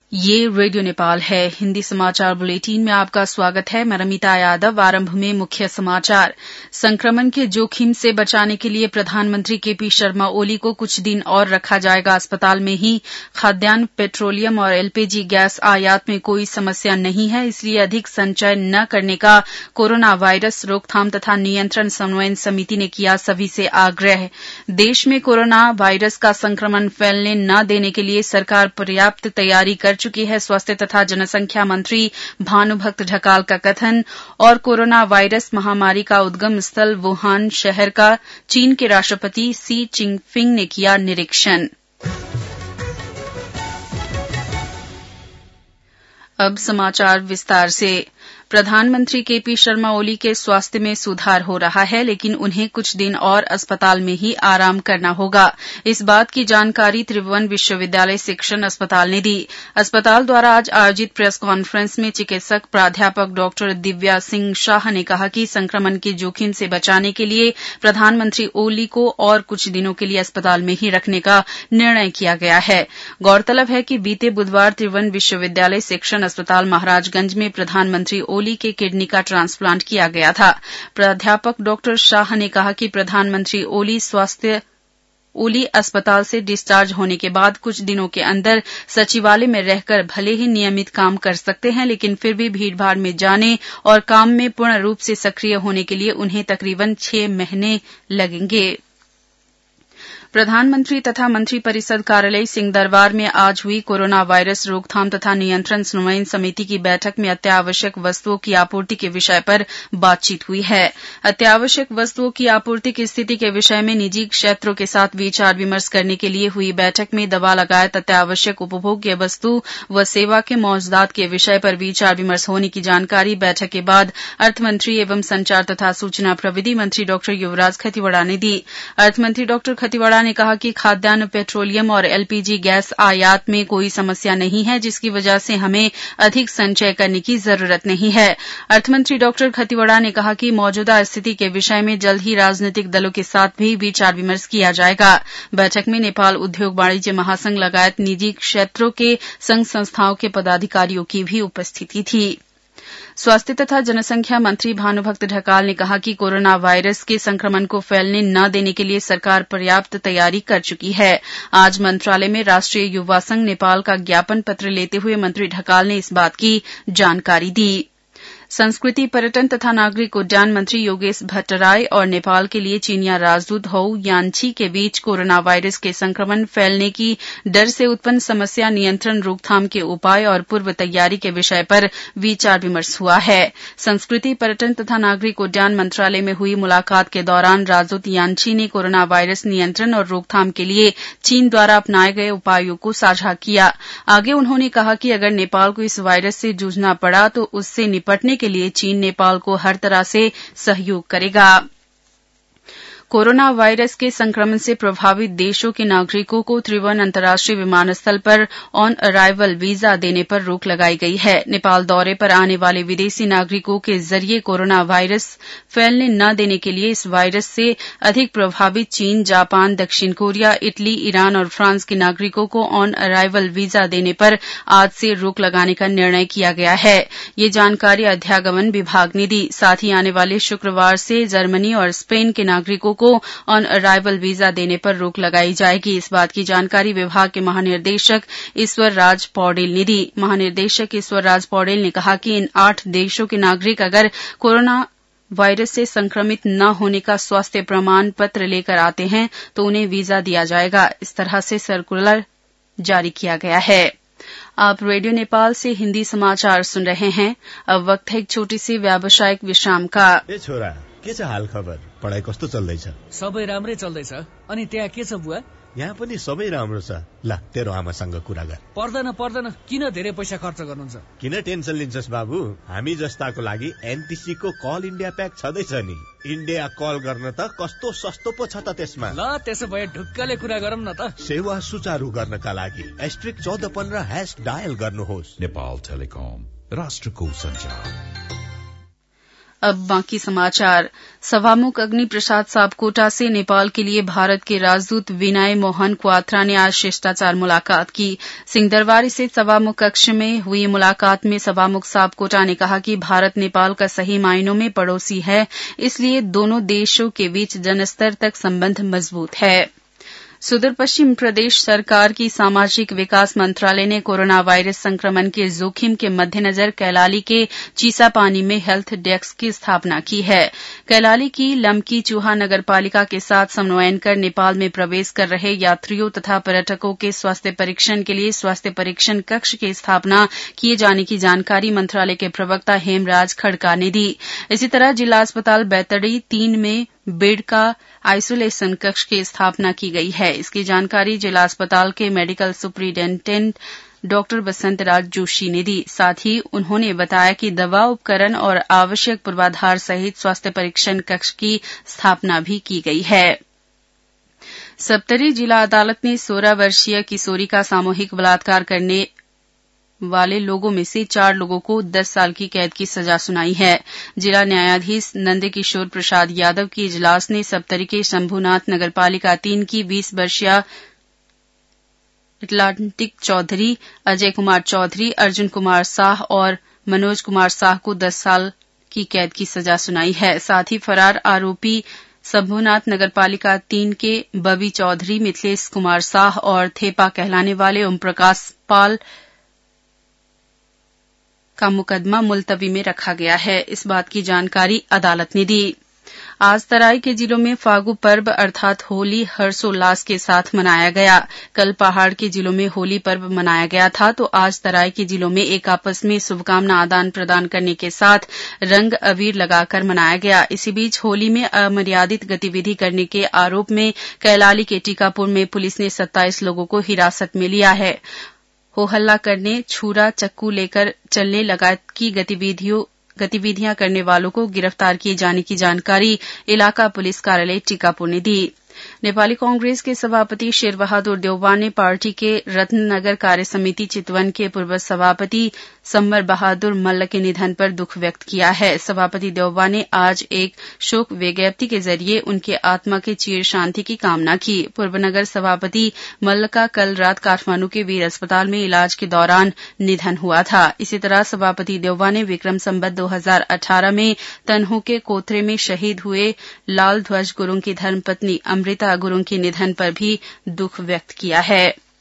ये रेडियो नेपाल है। हिंदी समाचार बुलेटिन में आपका स्वागत है। मैं रमिता यादव। आरंभ में मुख्य समाचार। संक्रमण के जोखिम से बचाने के लिए प्रधानमंत्री केपी शर्मा ओली को कुछ दिन और रखा जाएगा अस्पताल में ही। खाद्यान्न, पेट्रोलियम और एलपीजी गैस आयात में कोई समस्या नहीं है, इसलिए अधिक संचय न करने का कोरोना वायरस रोकथाम तथा नियंत्रण समन्वय समिति ने किया सभी से आग्रह। देश में कोरोना वायरस का संक्रमण फैलने न देने के लिए सरकार पर्याप्त तैयारी कर चुकी है। स्वास्थ्य तथा जनसंख्या मंत्री भानुभक्त ढकाल का कथन। और कोरोना वायरस महामारी का उद्गम स्थल वुहान शहर का चीन के राष्ट्रपति शी चिनफिंग ने किया निरीक्षण। अब समाचार विस्तार से। प्रधानमंत्री केपी शर्मा ओली के स्वास्थ्य में सुधार हो रहा है, लेकिन उन्हें कुछ दिन और अस्पताल में ही आराम करना होगा। इस बात की जानकारी त्रिभुवन विश्वविद्यालय शिक्षण अस्पताल ने दी। अस्पताल द्वारा आज आयोजित प्रेस कॉन्फ्रेंस में चिकित्सक प्राध्यापक डॉक्टर दिव्या सिंह शाह ने कहा कि संक्रमण के जोखिम से बचाने के लिए प्रधानमंत्री ओली को और कुछ दिनों के लिए अस्पताल में ही रखने का निर्णय किया गया है। गौरतलब है कि बीते बुधवार त्रिभुवन विश्वविद्यालय शिक्षण अस्पताल महाराजगंज में प्रधानमंत्री ओली के किडनी का ट्रांसप्लांट किया गया था। प्राध्यापक डॉक्टर शाह ने कहा कि प्रधानमंत्री ओली अस्पताल से डिस्चार्ज होने के बाद कुछ दिनों के अंदर सचिवालय में रहकर भले ही नियमित काम कर सकते हैं, लेकिन फिर भी भीड़भाड़ में जाने और काम में पूर्ण रूप से सक्रिय होने के लिए उन्हें तकरीबन 6 महीने लगेंगे। प्रधानमंत्री तथा मंत्रिपरिषद कार्यालय सिंहदरबार में आज हुई कोरोना वायरस रोकथाम तथा नियंत्रण समन्वय समिति की बैठक में अत्यावश्यक वस्तुओं की आपूर्ति के विषय पर बातचीत हुई है। अत्यावश्यक वस्तुओं की आपूर्ति की स्थिति के विषय में निजी क्षेत्रों के साथ विचार विमर्श करने के लिए हुई बैठक में दवा लगायत अत्यावश्यक उपभोग्य वस्तु व सेवा के मौजूदात के विषय पर विचार विमर्श होने की जानकारी बैठक के बाद अर्थमंत्री एवं संचार तथा सूचना प्रविधि मंत्री डॉ युवराज खतिवड़ा ने दी। अर्थमंत्री डॉ खतिवड़ा ने कहा कि खाद्यान्न, पेट्रोलियम और एलपीजी गैस आयात में कोई समस्या नहीं है, जिसकी वजह से हमें अधिक संचय करने की जरूरत नहीं है। अर्थमंत्री डॉ खतिवड़ा ने कहा कि मौजूदा स्थिति के विषय में जल्द ही राजनीतिक दलों के साथ भी विचार विमर्श किया जाएगा। बैठक में नेपाल उद्योग वाणिज्य महासंघ लगायत निजी क्षेत्रों के संघ संस्थाओं के पदाधिकारियों की भी उपस्थिति थी। स्वास्थ्य तथा जनसंख्या मंत्री भानुभक्त ढकाल ने कहा कि कोरोना वायरस के संक्रमण को फैलने न देने के लिए सरकार पर्याप्त तैयारी कर चुकी है। आज मंत्रालय में राष्ट्रीय युवा संघ नेपाल का ज्ञापन पत्र लेते हुए मंत्री ढकाल ने इस बात की जानकारी दी। संस्कृति, पर्यटन तथा नागरिक उड्डयन मंत्री योगेश भट्टराय और नेपाल के लिए चीनिया राजदूत हौ यान्छी के बीच कोरोना वायरस के संक्रमण फैलने की डर से उत्पन्न समस्या नियंत्रण रोकथाम के उपाय और पूर्व तैयारी के विषय पर विचार विमर्श हुआ है। संस्कृति, पर्यटन तथा नागरिक उड्डयन मंत्रालय में हुई मुलाकात के दौरान राजदूत यान्छी ने कोरोना वायरस नियंत्रण और रोकथाम के लिए चीन द्वारा अपनाए गए उपायों को साझा किया। आगे उन्होंने कहा कि अगर नेपाल को इस वायरस से जूझना पड़ा तो उससे निपटने के लिए चीन नेपाल को हर तरह से सहयोग करेगा। कोरोना वायरस के संक्रमण से प्रभावित देशों के नागरिकों को त्रिभुवन अंतर्राष्ट्रीय विमानस्थल पर ऑन अराइवल वीजा देने पर रोक लगाई गई है। नेपाल दौरे पर आने वाले विदेशी नागरिकों के जरिए कोरोना वायरस फैलने न देने के लिए इस वायरस से अधिक प्रभावित चीन, जापान, दक्षिण कोरिया, इटली, ईरान और फ्रांस के नागरिकों को ऑन अराइवल वीजा देने पर आज से रोक लगाने का निर्णय किया गया है। ये जानकारी अध्यागमन विभाग ने दी। साथ ही आने वाले शुक्रवार से जर्मनी और स्पेन के नागरिकों को ऑन अराइवल वीजा देने पर रोक लगाई जाएगी। इस बात की जानकारी विभाग के महानिर्देशक ईश्वर राज पौडेल ने दी। महानिर्देशक ईश्वर राज पौडेल ने कहा कि इन 8 देशों के नागरिक अगर कोरोना वायरस से संक्रमित न होने का स्वास्थ्य प्रमाण पत्र लेकर आते हैं तो उन्हें वीजा दिया जाएगा। इस तरह से सर्कुलर जारी किया गया है। आप रेडियो नेपाल से हिंदी समाचार सुन रहे हैं। अब वक्त है एक छोटी सी व्यावसायिक विश्राम का। ए छोरा, के छ हाल खबर? पढाइ कस्तो चल्दैछ? सबै राम्रै चल्दैछ। अनि त्यहाँ के छ बुवा? यहाँ पनि सबै राम्रो छ। ल तेरो आमासँग कुरा गर। पर्दैन, किन धेरै पैसा खर्च गर्नुहुन्छ? किन टेन्सन लिन्छस् बाबु? हामी जस्ताको लागि एनटीसी को कल इन्डिया प्याक छँदैछ नि। इन्डिया कल गर्न त कस्तो सस्तो पो छ त त्यसमा। ल त्यसो भए ढुक्कले कुरा गरौँ न त। सेवा सुचारू गर्नका लागि *1415# डायल गर्नुहोस्। नेपाल टेलिकम, राष्ट्रको सञ्चार। अब बाकी समाचार। सभामुख अग्नि प्रसाद सापकोटा से नेपाल के लिए भारत के राजदूत विनय मोहन क्वात्रा ने आज शिष्टाचार मुलाकात की। सिंहदरबार स्थित सभामुख कक्ष में हुई मुलाकात में सभामुख सापकोटा ने कहा कि भारत नेपाल का सही मायनों में पड़ोसी है, इसलिए दोनों देशों के बीच जनस्तर तक संबंध मजबूत है। सुदूर पश्चिम प्रदेश सरकार की सामाजिक विकास मंत्रालय ने कोरोना वायरस संक्रमण के जोखिम के मद्देनजर कैलाली के चीसापानी में हेल्थ डेस्क की स्थापना की है। कैलाली की लमकी चूहा नगरपालिका के साथ समन्वयन कर नेपाल में प्रवेश कर रहे यात्रियों तथा पर्यटकों के स्वास्थ्य परीक्षण के लिए स्वास्थ्य परीक्षण कक्ष की स्थापना किए जाने की जानकारी मंत्रालय के प्रवक्ता हेमराज खड़का ने दी। इसी तरह जिला अस्पताल बैतडी 3 में बेड का आइसोलेशन कक्ष की स्थापना की गई है। इसकी जानकारी जिला अस्पताल के medical superintendent doctor Basant Raj Joshi ने दी। साथ ही उन्होंने बताया कि दवा उपकरण और आवश्यक पूर्वाधार सहित स्वास्थ्य परीक्षण कक्ष की स्थापना भी की गई है। सप्तरी जिला अदालत ने 16 वर्षीय किशोरी का सामूहिक बलात्कार करने वाले लोगों में से 4 लोगों को 10 साल की कैद की सजा सुनाई है। जिला न्यायाधीश नंदकिशोर प्रसाद यादव की इजलास ने सप्तरी के शंभुनाथ नगरपालिका 3 की 20 वर्षीय अटलांटिक चौधरी, अजय कुमार चौधरी, अर्जुन कुमार साह और मनोज कुमार साह को 10 साल की कैद की सजा सुनाई है। साथ ही फरार आरोपी शंभुनाथ नगरपालिका 3 के बबी चौधरी, मिथिलेश कुमार साह और थेपा कहलाने वाले ओम प्रकाश पाल का मुकदमा मुलतवी में रखा गया है। इस बात की जानकारी अदालत ने दी। आज तराई के जिलों में फागु पर्व अर्थात होली हर्षोल्लास के साथ मनाया गया। कल पहाड़ के जिलों में होली पर्व मनाया गया था, तो आज तराई के जिलों में एक आपस में शुभकामना आदान प्रदान करने के साथ रंग अबीर लगाकर मनाया गया। इसी बीच होली में अमर्यादित गतिविधि करने के आरोप में कैलाली के टीकापुर में पुलिस ने 27 लोगों को हिरासत में लिया है। हो हल्ला करने, छुरा चक्कू लेकर चलने लगातार की गतिविधियां करने वालों को गिरफ्तार किए जाने की जानकारी इलाका पुलिस कार्यालय टीकापुर ने दी। नेपाली कांग्रेस के सभापति शेर बहादुर देउबा ने पार्टी के रत्ननगर कार्य समिति चितवन के पूर्व सभापति समर बहादुर मल्ल के निधन पर दुख व्यक्त किया है। सभापति देउबा ने आज एक शोक विज्ञप्ति के जरिए उनके आत्मा के चिर शांति की कामना की। पूर्व नगर सभापति मल्ल का कल रात काठमांडू के वीर अस्पताल में इलाज के दौरान निधन हुआ था। इसी तरह सभापति देउबा ने विक्रम संवत 2018 में तनहू के कोथरे में शहीद हुए लाल ध्वज गुरुंग की धर्मपत्नी अमृता गुरुंग के निधन पर भी दुख व्यक्त किया है।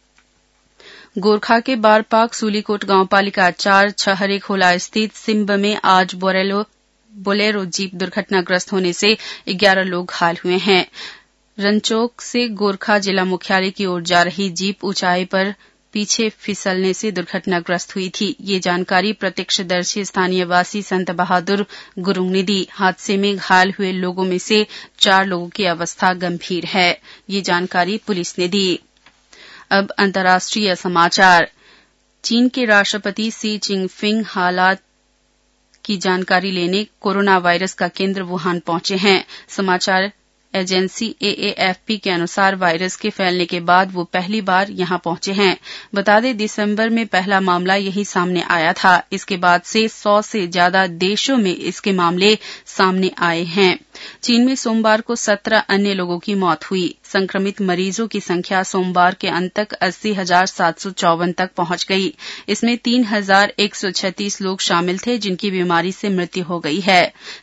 गोरखा के बारपाक सूलीकोट गांवपालिका 4 छहरे खोला स्थित सिम्ब में आज बोलेरो जीप दुर्घटनाग्रस्त होने से 11 लोग घायल हुए हैं। रंचोक से गोरखा जिला मुख्यालय की ओर जा रही जीप ऊंचाई पर पीछे फिसलने से दुर्घटनाग्रस्त हुई थी। ये जानकारी प्रत्यक्षदर्शी स्थानीय वासी संत बहादुर गुरुंग ने दी। हादसे में घायल हुए लोगों में से 4 लोगों की अवस्था गंभीर है। ये जानकारी पुलिस ने दी। अब अंतर्राष्ट्रीय समाचार। चीन के राष्ट्रपति शी चिनफिंग हालात की जानकारी लेने कोरोना वायरस का केंद्र वुहान पहुंचे हैं। समाचार एजेंसी AAFP के अनुसार वायरस के फैलने के बाद वो पहली बार यहां पहुंचे हैं। बता दें, दिसंबर में पहला मामला यही सामने आया था। इसके बाद से 100 से ज्यादा देशों में इसके मामले सामने आए हैं। चीन में सोमवार को 17 अन्य लोगों की मौत हुई। संक्रमित मरीजों की संख्या सोमवार के अंत तक 80,754 तक पहुंच गई। इसमें 3,136 लोग शामिल थे जिनकी बीमारी से मृत्यु हो गई है।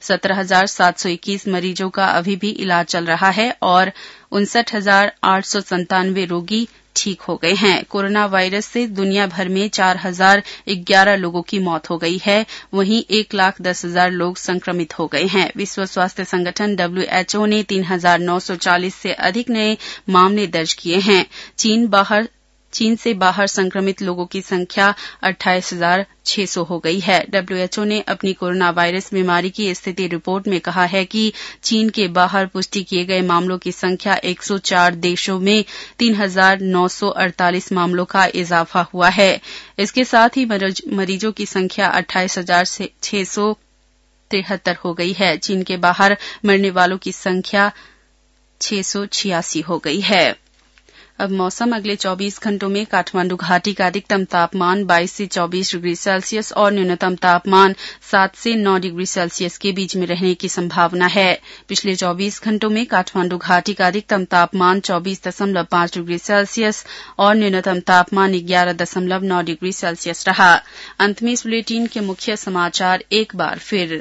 17,721 मरीजों का अभी भी इलाज चल रहा है और 59,897 रोगी ठीक हो गए हैं। कोरोना वायरस से दुनिया भर में 4,011 लोगों की मौत हो गई है। वहीं 1,10,000 लोग संक्रमित हो गए हैं। विश्व स्वास्थ्य संगठन WHO ने 3,940 से अधिक नए मामले दर्ज किए हैं। चीन से बाहर संक्रमित लोगों की संख्या 28,600 हो गई है। WHO ने अपनी कोरोना वायरस बीमारी की स्थिति रिपोर्ट में कहा है कि चीन के बाहर पुष्टि किए गए मामलों की संख्या 104 देशों में 3,948 मामलों का इजाफा हुआ है। इसके साथ ही मरीजों की संख्या 28,673 हो गई है। चीन के बाहर मरने वालों की संख्या 686 हो गई है। अब मौसम। अगले 24 घंटों में काठमांडू घाटी का अधिकतम तापमान 22 से 24 डिग्री सेल्सियस और न्यूनतम तापमान 7 से 9 डिग्री सेल्सियस के बीच में रहने की संभावना है। पिछले 24 घंटों में काठमांडू घाटी का अधिकतम तापमान 24.5 डिग्री सेल्सियस और न्यूनतम तापमान 11.9 डिग्री सेल्सियस रहा। अंत में इस बुलेटिन के मुख्य समाचार एक बार फिर।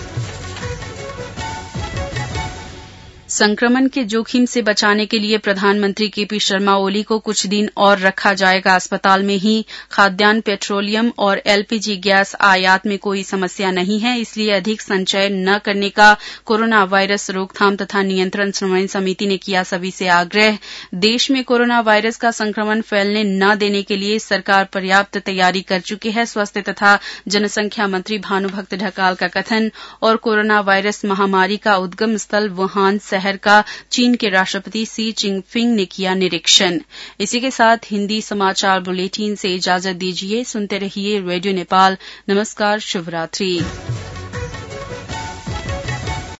संक्रमण के जोखिम से बचाने के लिए प्रधानमंत्री केपी शर्मा ओली को कुछ दिन और रखा जाएगा अस्पताल में ही। खाद्यान्न, पेट्रोलियम और एलपीजी गैस आयात में कोई समस्या नहीं है, इसलिए अधिक संचय न करने का कोरोना वायरस रोकथाम तथा नियंत्रण समन्वय समिति ने किया सभी से आग्रह। देश में कोरोना वायरस का संक्रमण फैलने न देने के लिए सरकार पर्याप्त तैयारी कर चुकी है। स्वास्थ्य तथा जनसंख्या मंत्री भानुभक्त ढकाल का कथन। और कोरोना वायरस महामारी का उद्गम स्थल वुहान शहर का चीन के राष्ट्रपति शी चिनफिंग ने किया निरीक्षण। इसी के साथ हिंदी समाचार बुलेटिन से इजाजत दीजिए। सुनते रहिए रेडियो नेपाल। नमस्कार, शुभरात्रि।